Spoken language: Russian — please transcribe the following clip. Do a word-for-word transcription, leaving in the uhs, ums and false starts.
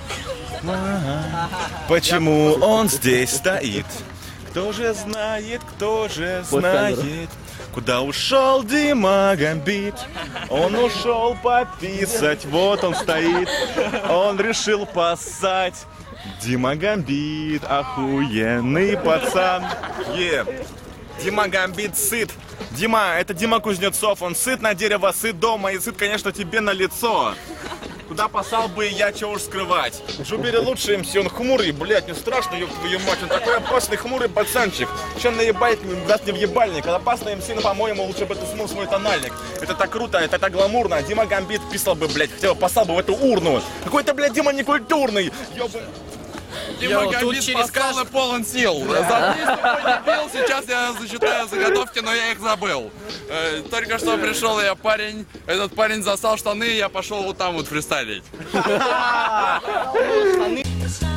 Почему он здесь стоит? Кто же знает, кто же знает, куда ушел Дима Гамбит? Он ушел пописать, вот он стоит. Он решил поссать. Дима Гамбит, охуенный пацан. Е. Дима Гамбит сыт. Дима, это Дима Кузнецов. Он сыт на дерево, сыт дома и сыт, конечно, тебе на лицо. Куда посал бы я, чего уж скрывать. Джубери лучше МС, он хмурый, блядь, не страшно, ёб твою мать. Он такой опасный хмурый пацанчик. Чем наебать, даст мне в ебальник. А опасный МС, ну, по-моему, лучше бы ты смыл свой тональник. Это так круто, это так гламурно. Дима Гамбит писал бы, блядь, хотя бы послал бы в эту урну. Какой-то, блядь, Дима некультурный. Ёбан. Дима Гамбит паскал и полон сил. За сегодня бил, сейчас я зачитаю заготовки, но я их забыл. Э, только что пришел я парень, этот парень засал штаны, и я пошел вот там вот фристайлить.